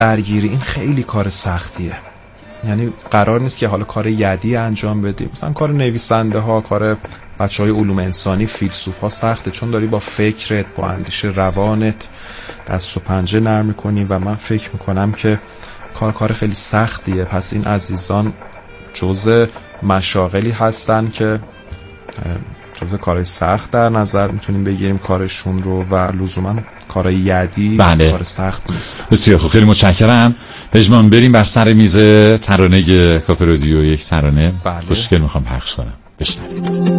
درگیری این خیلی کار سختیه. یعنی قرار نیست که حالا کار یدی انجام بدیم، مثلا کار نویسنده ها، کار بچهای علوم انسانی، فیلسوف ها سخته، چون داری با فکرت، با اندیشه روانت دست و پنجه نرم میکنی و من فکر میکنم که کار خیلی سختیه. پس این عزیزان جزء مشاغلی هستن که جزء کارهای سخت در نظر میتونیم بگیریم کارشون رو و لزوما کارهای یدی کار سخت نیست. بسیار خوب، خیلی متشکرم. پژمان بریم بر سر میز ترانه کافه رادیو. یک ترانه خوشگل میخوام پخش کنم، بشنوید.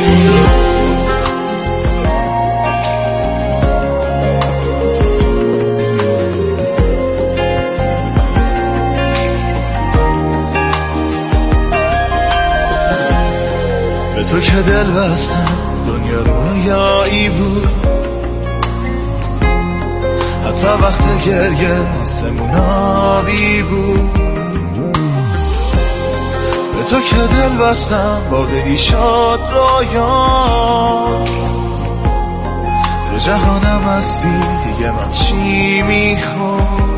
تو که دل بستم دنیا رویایی بود، حتی وقت گریه آسمون آبی بود. به تو که دل بستم واقعی شد رویا، تو جهانم هستی دیگه من چی میخوام.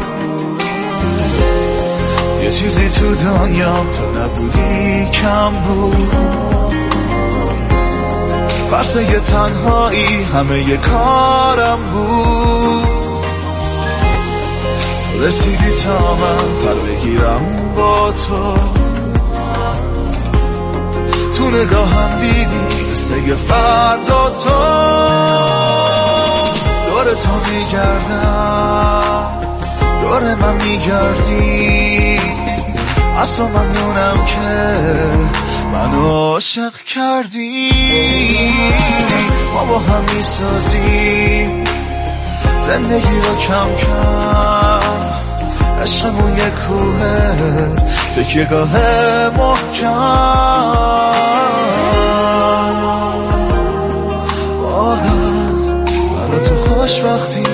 یه چیزی تو دنیام تو نبودی کم بود، فرسه تنهایی همه ی کارم بود. تو رسیدی تا من پر بگیرم با تو نگاهم دیدی مثل یه فردا تو. دور تو میگردم، دور من میگردی، از تو ممنونم که منو عاشق کردی. ما با هم میسازیم زندگی رو کم کم، عشقمون یک کوه تکیه‌گاه محکم. واقعا من تو خوشبختی،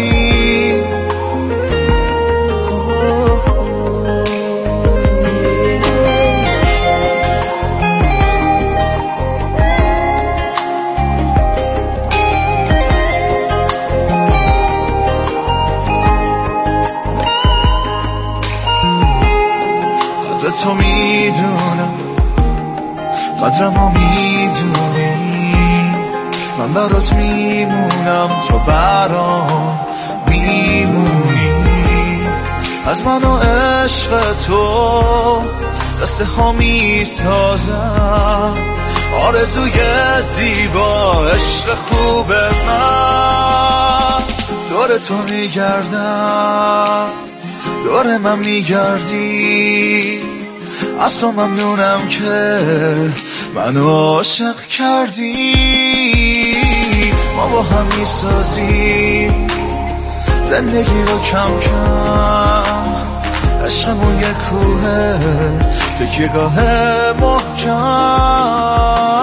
تو میدونم قدرمو میدونی، من برات میمونم تو برام میمونی. از من و عشق تو قصه ها میسازم، آرزوی زیبا عشق خوب من. دور تو میگردم، دور من میگردی، از تو ممنونم که منو عاشق کردی. ما با هم میسازیم زندگی رو کم کم، عشقمون یک کوه تکیه‌گاه محکم.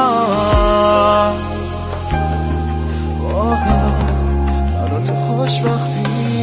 واقعا منو تو خوشبختی.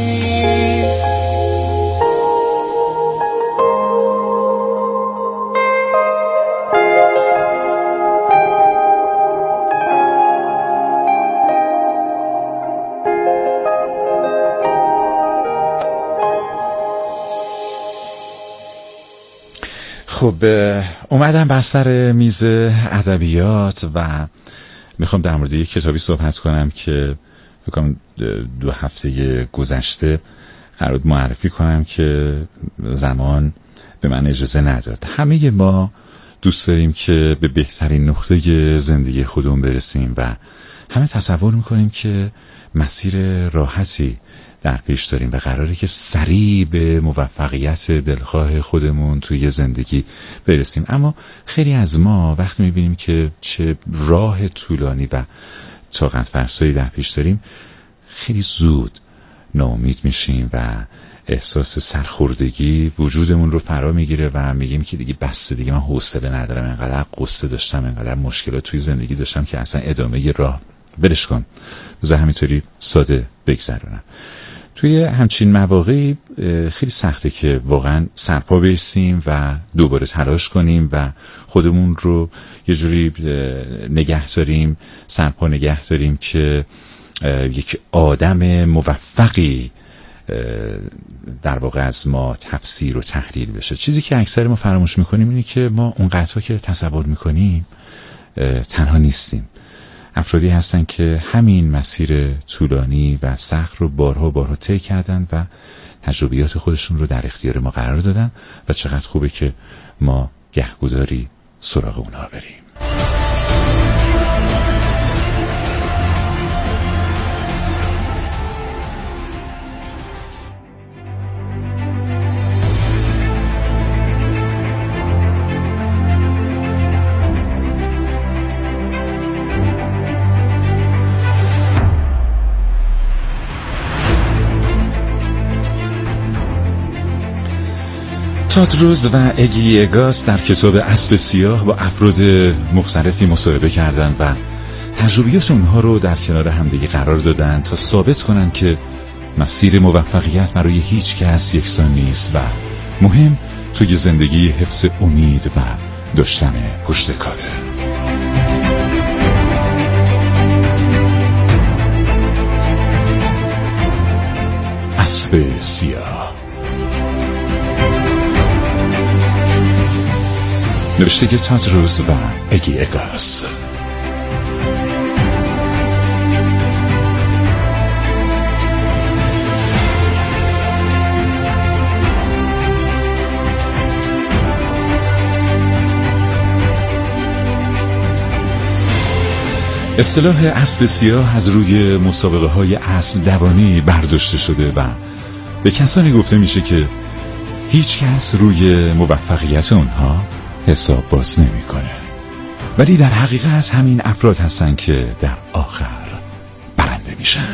خب اومدم بر سر میز ادبیات و میخوام در مورد یک کتابی صحبت کنم که فکر کنم 2 هفته گذشته قرار معرفی کنم که زمان به من اجازه نداد. همه ما دوست داریم که به بهترین نقطه زندگی خودمون برسیم و همه تصور میکنیم که مسیر راحتی در پیش داریم و قراره که سریع به موفقیت دلخواه خودمون توی زندگی برسیم. اما خیلی از ما وقتی میبینیم که چه راه طولانی و طاقت فرسایی در پیش داریم، خیلی زود ناامید میشیم و احساس سرخوردگی وجودمون رو فرا میگیره و میگیم که دیگه بس، دیگه من حوصله ندارم، انقدر قصه داشتم، انقدر مشکلات توی زندگی داشتم که اصلا ادامه راه ولش کن، بذار همینطوری ساده بگذرونم. توی همچین مواقعی خیلی سخته که واقعا سرپا بیستیم و دوباره تلاش کنیم و خودمون رو یه جوری نگه داریم، سرپا نگه داریم که یک آدم موفقی در واقع از ما تفسیر و تحلیل بشه. چیزی که اکثر ما فراموش میکنیم اینه که ما اونقدر که تصور میکنیم تنها نیستیم. افرادی هستن که همین مسیر طولانی و سخت رو بارها طی کردن و تجربیات خودشون رو در اختیار ما قرار دادن و چقدر خوبه که ما گهگداری سراغ اونها بریم. تادروس و اگی اگاس در کتاب اسب سیاه با افراد مختلفی مصاحبه کردند و تجربیات اونها رو در کنار همدیگه قرار دادن تا ثابت کنن که مسیر موفقیت برای هیچ کس یکسان نیست و مهم توی زندگی حفظ امید و داشتن پشتکاره. اسب سیاه نوشته تادروس و اگی اگاس. اصطلاح اسب سیاه از روی مسابقه های اسب دوانی برداشته شده و به کسانی گفته میشه که هیچ کس روی موفقیت اونها حساب باز نمی کنه، ولی در حقیقت همین افراد هستن که در آخر برنده میشن.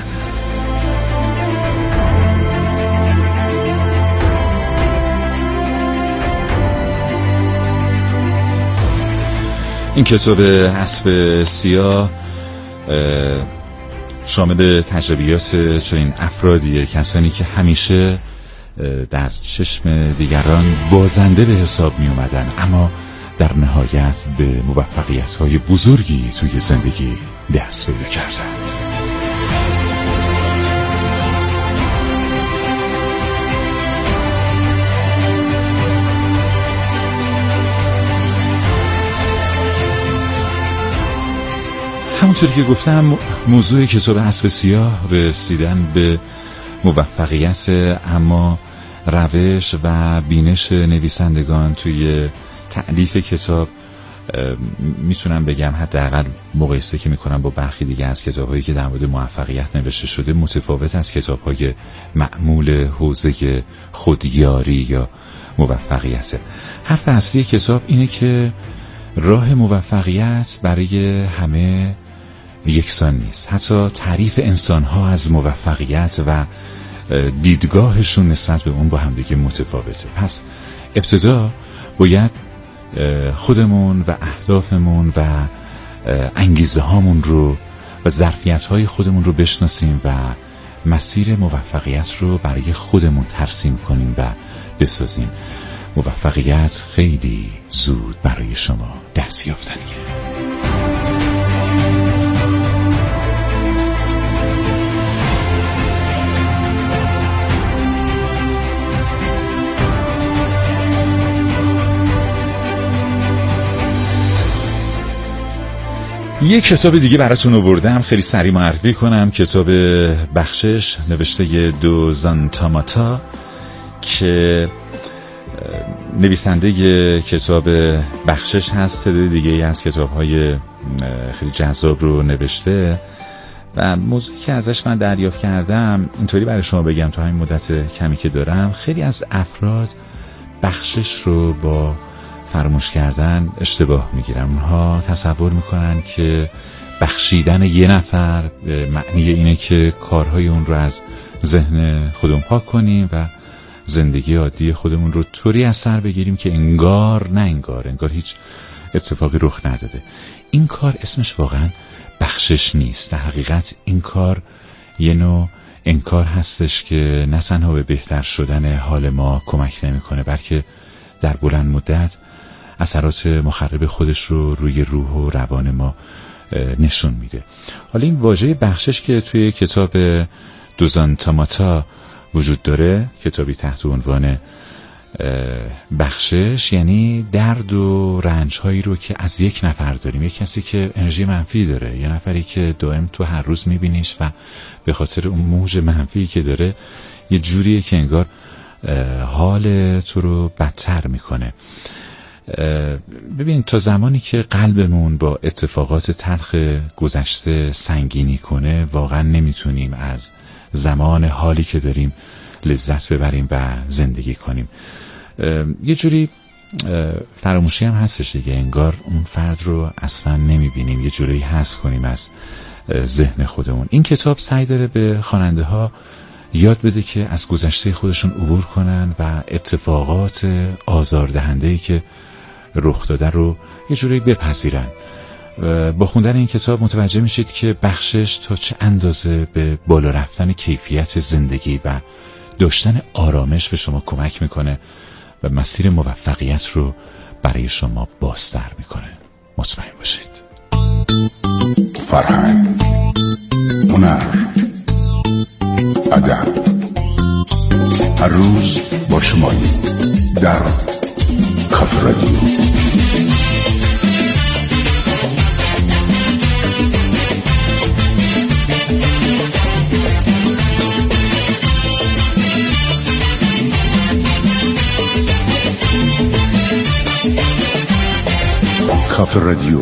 این کتاب اسب سیاه شامل تجربیات چنین افرادیه، کسانی که همیشه در چشم دیگران بازنده به حساب می اومدن اما در نهایت به موفقیت‌های بزرگی توی زندگی دست پیدا کردند. همونطوری که گفتم موضوع کتاب اسب سیاه رسیدن به موفقیت، اما روش و بینش نویسندگان توی تألیف کتاب میتونم بگم حداقل مقایسه که میکنم با برخی دیگه از کتاب‌هایی که در مورد موفقیت نوشته شده متفاوت از کتاب‌های معمول حوزه خودیاری یا موفقیت. حرف اصلی کتاب اینه که راه موفقیت برای همه یکسان نیست. حتی تعریف انسان‌ها از موفقیت و دیدگاهشون نسبت به اون با هم دیگه متفاوته. پس ابتدا باید خودمون و اهدافمون و انگیزه هامون رو و ظرفیت های خودمون رو بشناسیم و مسیر موفقیت رو برای خودمون ترسیم کنیم و بسازیم. موفقیت خیلی زود برای شما دست یافتنیه. یک کتاب دیگه براتون آوردم، خیلی سریع معرفی کنم. کتاب بخشش نوشته دوزان تاماتا که نویسنده کتاب بخشش هست. تعداد دیگه از کتاب‌های خیلی جذاب رو نوشته و موضوعی که ازش من دریافت کردم اینطوری برای شما بگم تا همین مدت کمی که دارم، خیلی از افراد بخشش رو با فراموش کردن اشتباه میگیرن. اونها تصور میکنن که بخشیدن یه نفر معنی اینه که کارهای اون رو از ذهن خودمون پاک کنیم و زندگی عادی خودمون رو طوری از سر بگیریم که انگار هیچ اتفاقی رخ نداده. این کار اسمش واقعا بخشش نیست. در حقیقت این کار یه نوع انکار هستش که نه تنها به بهتر شدن حال ما کمک نمیکنه، بلکه در بلند مدت اثرات مخرب خودش رو روی روح و روان ما نشون میده. حالا این واژه بخشش که توی کتاب دوزان تاماتا وجود داره، کتابی تحت عنوان بخشش، یعنی درد و رنج هایی رو که از یک نفر داریم. یک کسی که انرژی منفی داره، یه نفری که دائم تو هر روز میبینیش و به خاطر اون موج منفی که داره یه جوریه که انگار حال تو رو بدتر میکنه. ببین تا زمانی که قلبمون با اتفاقات تلخ گذشته سنگینی کنه، واقعا نمیتونیم از زمان حالی که داریم لذت ببریم و زندگی کنیم. یه جوری فراموشی هم هستش دیگه، انگار اون فرد رو اصلا نمیبینیم، یه جوری حذف کنیم از ذهن خودمون. این کتاب سعی داره به خواننده ها یاد بده که از گذشته خودشون عبور کنن و اتفاقات آزاردهنده‌ای که رخ داده رو یه جوری بپذیرن. با خوندن این کتاب متوجه میشید که بخشش تا چه اندازه به بالا رفتن کیفیت زندگی و داشتن آرامش به شما کمک میکنه و مسیر موفقیت رو برای شما بازتر میکنه. مطمئن باشید. فرهنگ، هنر، ادب، هر روز با شمایی در کافه رادیو. کافه رادیو.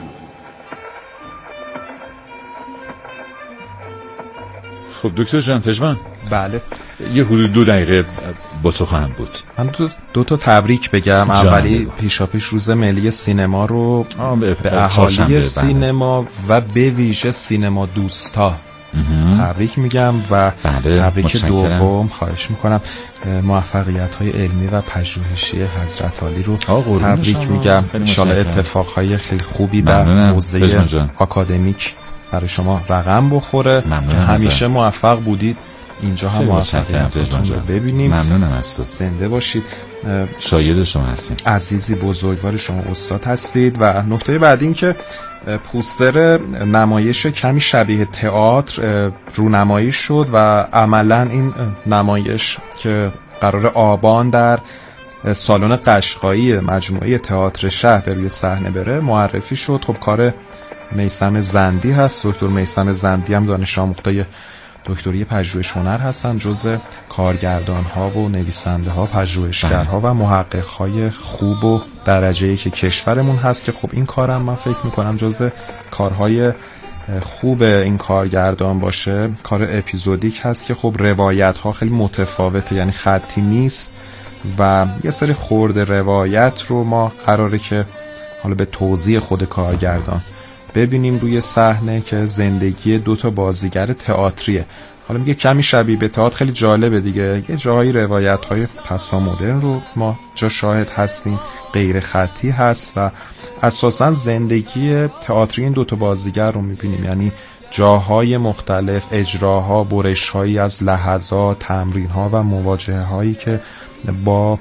خب دکتر جان پژمان، بله یه حدود 2 دقیقه با تو خواهم بود. من دو تا تبریک بگم. اولی پیشاپیش روز ملی سینما رو به اهالی سینما و به ویژه سینما دوستا تبریک میگم و تبریک دوم خواهش میکنم موفقیت‌های علمی و پژوهشی حضرت عالی رو تبریک میگم. انشالله اتفاقهای خیلی خوبی در حوزه آکادمیک برای شما رقم بخوره. همیشه موفق بودید، اینجا هم موفقیتتون رو ببینیم. ممنونم از تو. زنده باشید. شاید شما هستیم. عزیزی بزرگوار شما استاد هستید. و نکته بعد این که پوستر نمایش کمی شبیه تئاتر رونمایی شد و عملا این نمایش که قرار آبان در سالن قشقایی مجموعه تئاتر شهر به روی صحنه بره معرفی شد. خب کار میثم زندی هست. دکتر میثم زندی هم دانش آموخته دکتری پژوهش هنر هستن، جزء کارگردان‌ها و نویسنده‌ها، پژوهشگرها و محقق‌های خوب و درجه‌ای که کشورمون هست که خب این کارم من فکر می‌کنم جزء کارهای خوب این کارگردان باشه. کار اپیزودیک هست که خب روایت‌ها خیلی متفاوته، یعنی خطی نیست و یه سری خورده روایت رو ما قراره که حالا به توضیح خود کارگردان ببینیم روی صحنه که زندگی 2 بازیگر تئاتریه. حالا میگه کمی شبیه به تئاتر، خیلی جالبه دیگه. یه جایی روایت‌های پسا مدرن رو ما جا شاهد هستیم، غیر خطی هست و اساساً زندگی تئاتری این 2 بازیگر رو میبینیم، یعنی جاهای مختلف، اجراها، برش‌هایی از لحظات، تمرین‌ها و مواجهه‌هایی که با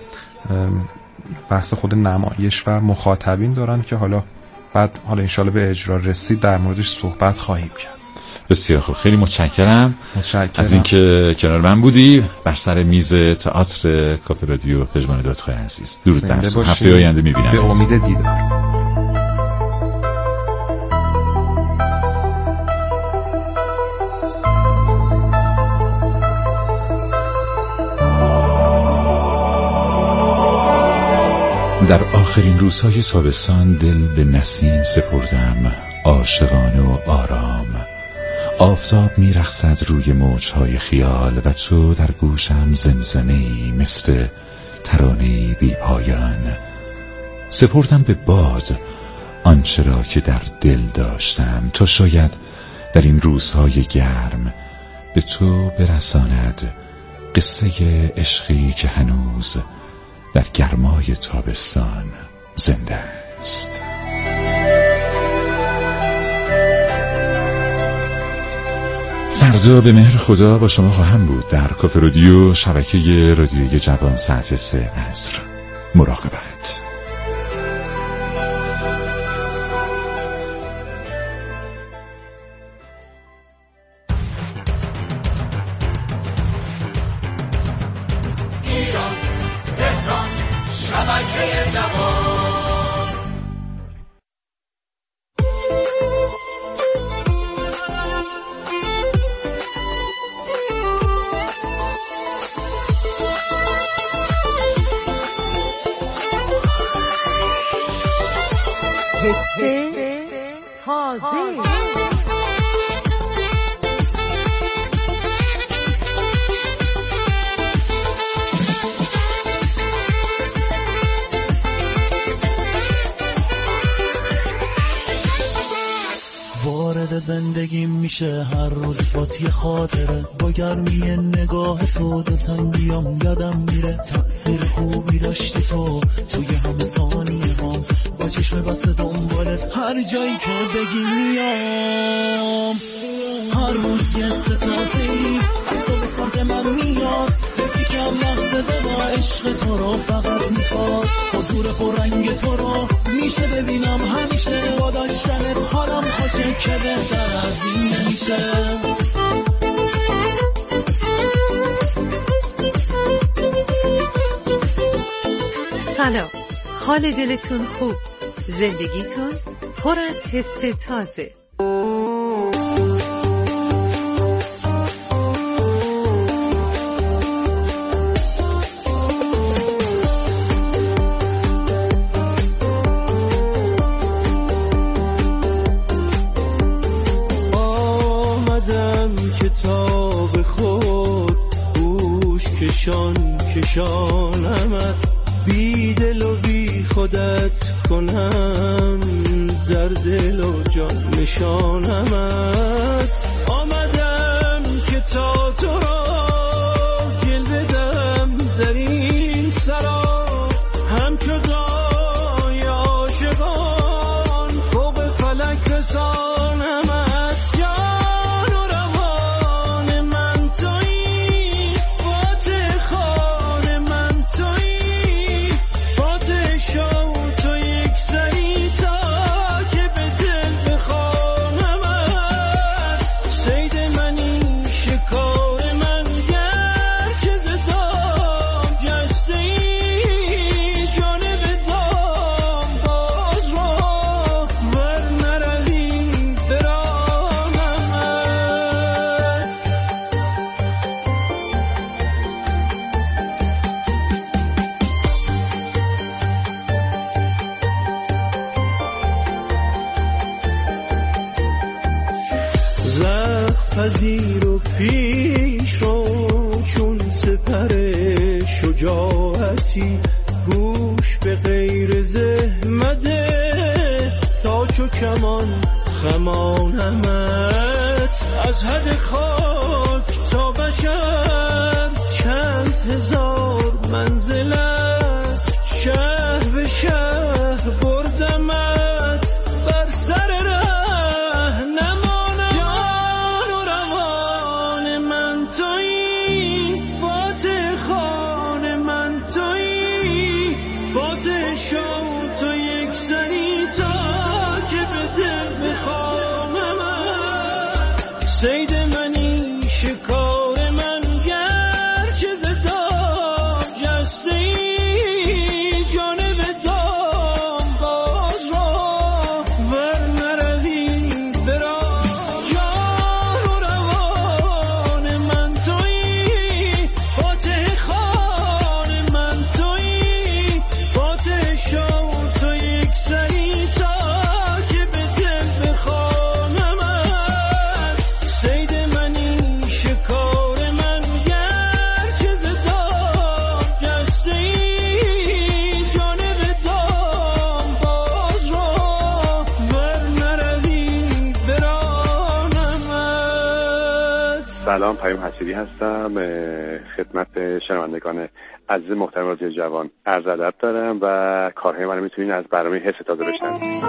بحث خود نمایش و مخاطبین دارن که حالا انشالله به اجرا رسید در موردش صحبت خواهیم کرد. بسیار خوب، خیلی متشکرم از اینکه کنار من بودی بر سر میز تئاتر کافه رادیو. پژمان دادخواه عزیز، درود بر تو. هفته آینده میبینم به امید دیدار. در آخرین روزهای تابستان دل به نسیم سپردم، عاشقانه و آرام. آفتاب میرقصد روی موجهای خیال و تو در گوشم زمزمه‌ای مثل ترانه‌ای بی پایان. سپردم به باد آنچه را که در دل داشتم تا شاید در این روزهای گرم به تو برساند قصه عشقی که هنوز در گرمای تابستان زنده است. فردا به مهر خدا با شما خواهم بود در کافه رادیو، شبکه رادیویی جوان، ساعت 3 عصر. مراقبت. حس تازه. وارد زندگیم میشه هر روز بات یه خاطره، با گرمی نگاه تو دلتنگیام یادم میره. تأثیر خوبی داشتی تو توی همه ثانیه هم، با چشم بسته دنبالت هر جایی که بگی میام. هر روز یه ستازه‌ای از تو به سمت من میاد، حسی که هم لحظه با عشق تو رو فقط میخواد. حضور پررنگ تو رو میشه ببینم همیشه، با داشتنت حالم خوشه که بهتر از این نمیشه. سلام، حال دلتون خوب؟ زندگیتون پر از حس تازه. کشانمت بی دل و بی خودت کنم، در دل و جان نشانمت. آمدم که تا تو را جلوه دم در این سرا، همچو دای عاشقان فوق فلک رسانمت. جان و روان من تویی، فاتح خان من تویی، فاتح شو تو یک سری تا که به دل بخوانمت. صید منی شکار من گرچه زدام جسته ای، جانب دام باز را ور نروی برانمت. زخم پذیر و پیش رو چون سپر شجاعتی، گوش به غیر زحمده تا چو کمان خمانمت. از حد خاک تا بشر چند هزار منزل است، شهر به شهر بردمت بر سر ره نمانم. جان و روان من تویی، فاتح خان من تویی، فاتح شو تو یک سری تا که به دل بخوانمت. صید منی شکار من گرچه زدام جسته ای، جانب دام باز را ور نروی برا. جان و روان من تویی، فاتح خان من تویی، فاتح شو تو یک سری تا که به دل بخوانمت. صید منی شکار من گرچه زدام جسته ای، جانب دام باز را ور نروی برانمت. سلام، پیام حسیری هستم. خدمت شنوندگان عزیز محترم رادیو جوان عرض ادب دارم و کارهای من میتونین از برنامه حس تازه بشنوید.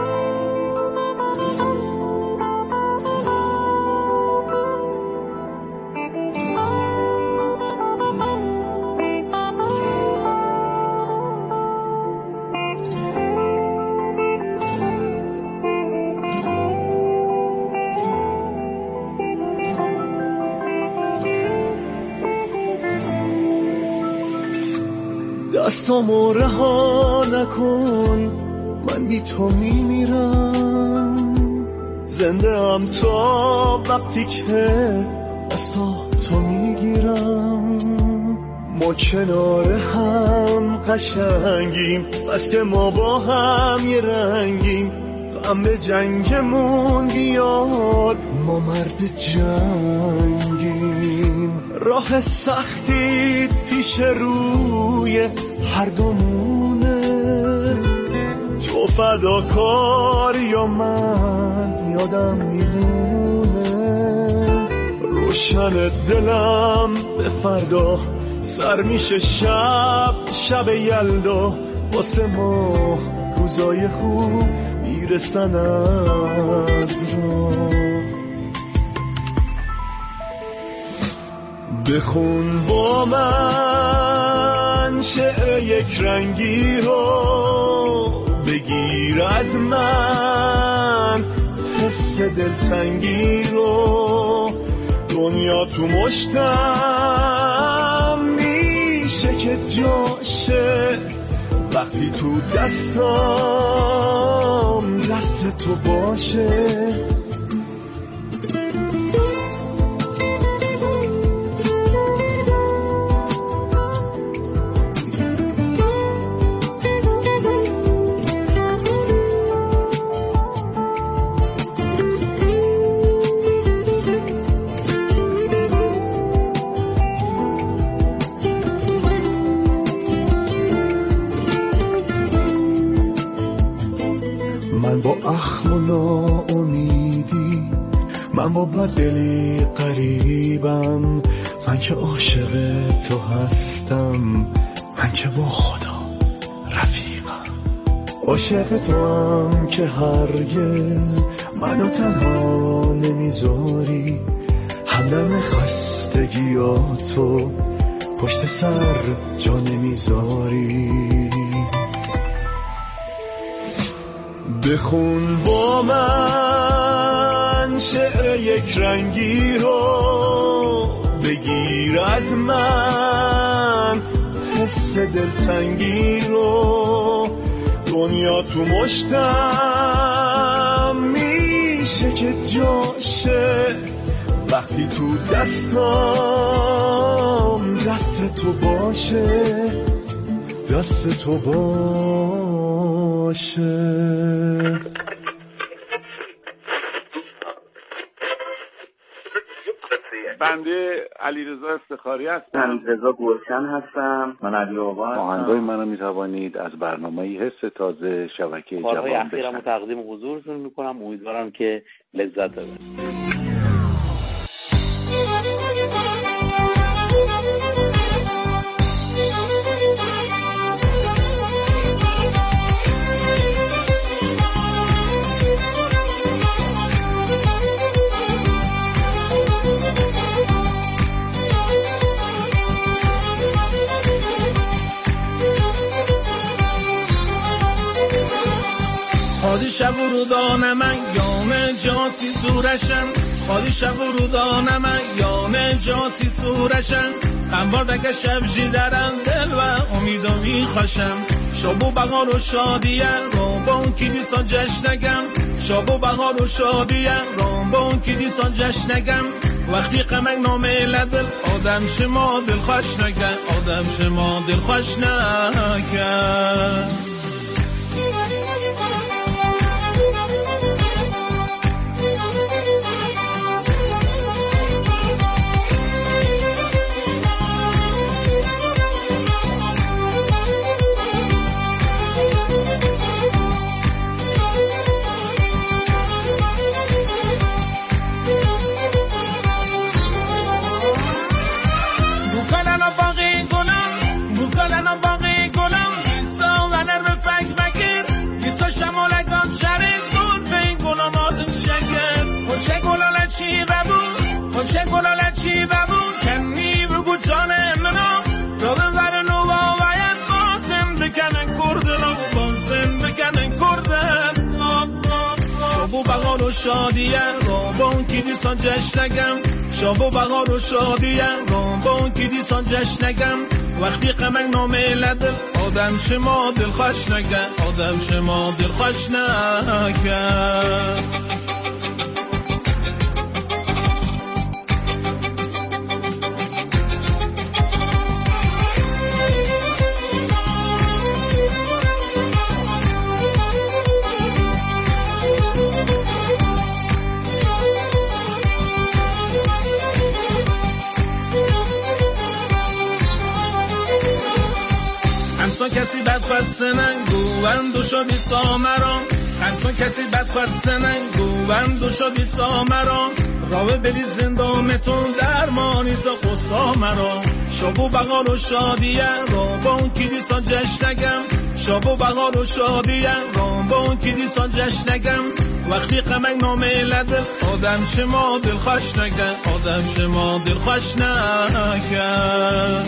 دستامو رها نکن، من بی تو میمیرم. زنده ام تا وقتی که دستا تو میگیرم. ما کنار هم قشنگیم، بس که ما با هم یه رنگیم. غم به جنگمون بیاد، ما مرد جنگیم. راه سختی پیش روی هر دومونه، تو فداکار یا من یادم میدونه. روشن دلم به فردا سر میشه شب یلدا، واسه ما روزای خوب میرسن از راه. بخون با من شعر یک رنگی رو، بگیر از من حس دلتنگی رو. دنیا تو مشتم میشه که جاشه، وقتی تو دستام دست تو باشه. من با اخم و ناامیدی، من با بددلی قریبم، من که عاشق تو هستم، من که با خدا رفیقم. عاشق تو هم که هرگز منو تنها نمیذاری، همدم خستگیاتو پشت سر جا نمیذاری. بخون با من شعر یک رنگی رو، بگیر از من حس دلتنگی رو. دنیا تو مشتم میشه که جاشه، وقتی تو دستام دست تو باشه، دست تو باشه. بنده علیرضا افتخاری هستم. من رضا گلشن هستم. من علی آقا هستم. آهنگای منو میتوانید از برنامه حس تازه شبکه جوان کارهای اخیرمو تقدیم حضورتون میکنم. امیدوارم که لذت ببرید. شب و رودانم یام جاسی سورشم، خالی شب و رودانم یام جاسی سورشم. قنبار دکه شب جیدرم دل و امیدو میخواشم. شب و بغار و شادیم رومبون کی دیسان جشنگم، شب و بغار و شادیم رومبون کی دیسان جشنگم. وقتی قمک نامه لدل آدم شما دل خوش نگن، آدم شما دل خوش نگن. شمالگان شهر زود به این گلانات شگر. خوشه گلالت چی ببون، خوشه گلالت چی ببون، کنی بگو جانم نو دادم بر نو باید بازم بکنن کردن، بازم بکنن کردن. شابو بغار و شادیه رومبون کی دیسان جشنگم، شابو بغار و شادیه رومبون کی دیسان جشنگم. وقتی قمک نامه لدل آدم شما دل خوش نگن، آدم شما دل خوش نگن. همسان کسی بدخواست ننگو بند و شبی سامران همسان کسی بدخواست ننگو بند و شبی سامران راوه بریز زندامتون درمانی زا قصا مرا شبو بغار و شادیه را با اون کلیسا جشنگم شبو بغار و شادیه را با اون کلیسا جشنگم وقتی قمک نامه لدل آدم شما دل خوش نگن آدم شما دل خوش نگن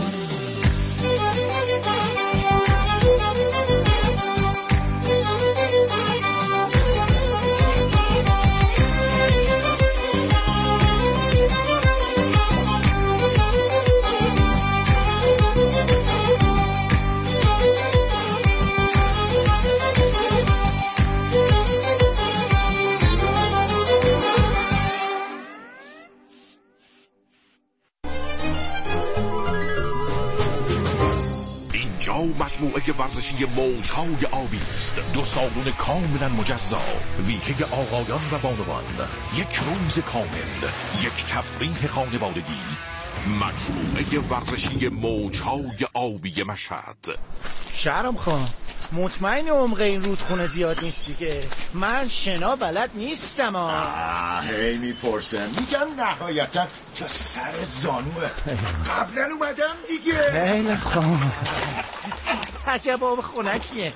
مجموعه ورزشی موج‌های آبی است. 2 سالن کاملا مجزا، ویژه آقایان و بانوان، 1 روز کامل، 1 تفریح خانوادگی. مجموعه ورزشی موج‌های آبی مشهد. شهرام خان مطمئن عمق این رودخونه زیاد نیست دیگه؟ من شنا بلد نیستم. هی میپرسم میگم نهایتا تا سر زانوه. قبلا اومدم دیگه. خیلی خوب. عجب آب خنکیه.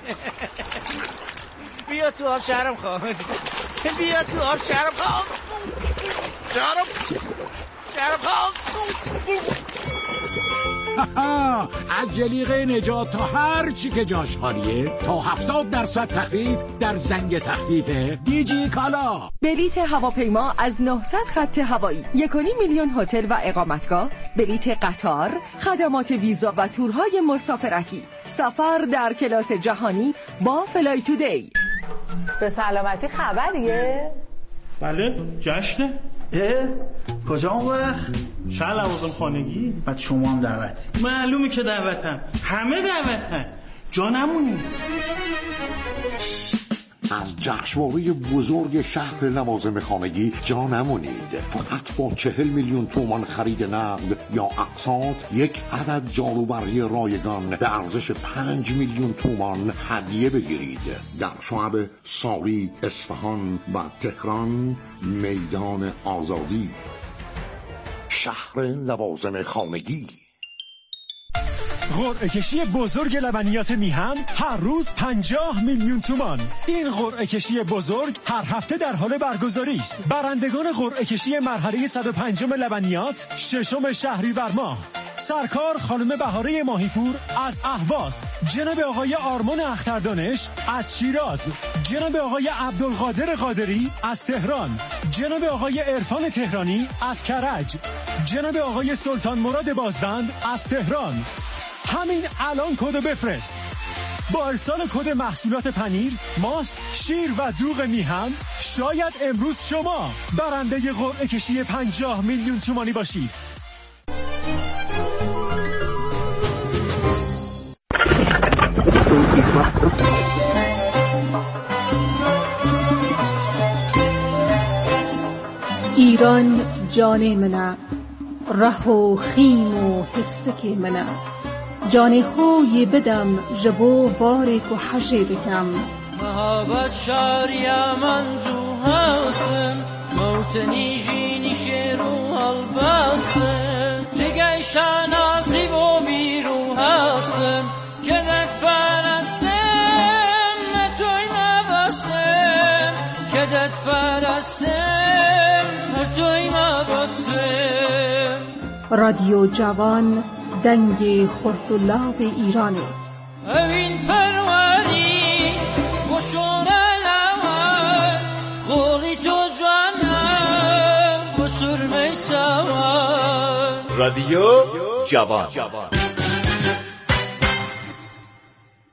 بیا تو آب شهرام خان. بیا تو آب شهرام خان. شهرام خان. از جلیقه نجات تا هر چی که جاش خالیه تا 70% تخفیف در زنگ تخفیف دیجی کالا. بلیت هواپیما از 900 خط هوایی، 1.5 میلیون هتل و اقامتگاه، بلیت قطار، خدمات ویزا و تورهای مسافرتی، سفر در کلاس جهانی با فلای تودی. به سلامتی خبریه؟ بله جشنه. کجا اون وقت؟ شهر لوازم خانگی. بعد شما هم دعوتی؟ معلومه که دعوتم، همه دعوتن، جا نمونی. از جشنواره بزرگ شهر لوازم خانگی جا نمونید. فقط با 40 میلیون تومان خرید نقد یا اقساط 1 عدد جاروبرقی رایگان به ارزش 5 میلیون تومان هدیه بگیرید. در شعب ساری، اصفهان و تهران، میدان آزادی. شهر لوازم خانگی. قرعه کشی بزرگ لبنیات میهن هر روز 50 میلیون تومان. این قرعه کشی بزرگ هر هفته در حال برگزاری است. برندگان قرعه کشی مرحله 105 لبنیات 6 شهریور ماه: سرکار خانم بهاره ماهیپور از اهواز، جناب آقای آرمان اختردانش از شیراز، جناب آقای عبدالقادر قادری از تهران، جناب آقای عرفان تهرانی از کرج، جناب آقای سلطان مراد بازبند از تهران. همین الان کد بفرست. با ارسال کد محصولات پنیر، ماست، شیر و دوغ میهن شاید امروز شما برنده قرعه کشی 50 میلیون تومانی باشید. ایران جان منه، ره و خیم و هستک منه، جان خوی بدم جبو وارک و حجه بکم. محبت شاریا منزو هستم، موت نیجی نیشه رو البستم، تگه شنازی و بیرو هستم، کدک پرستم نتوی مبستم، کدک پرستم نتوی مبستم. رادیو جوان دنگ خرطلاو ایرانه. اوین پروری بشونه لون خوری تو جانم بسر میسوان. رادیو جوان.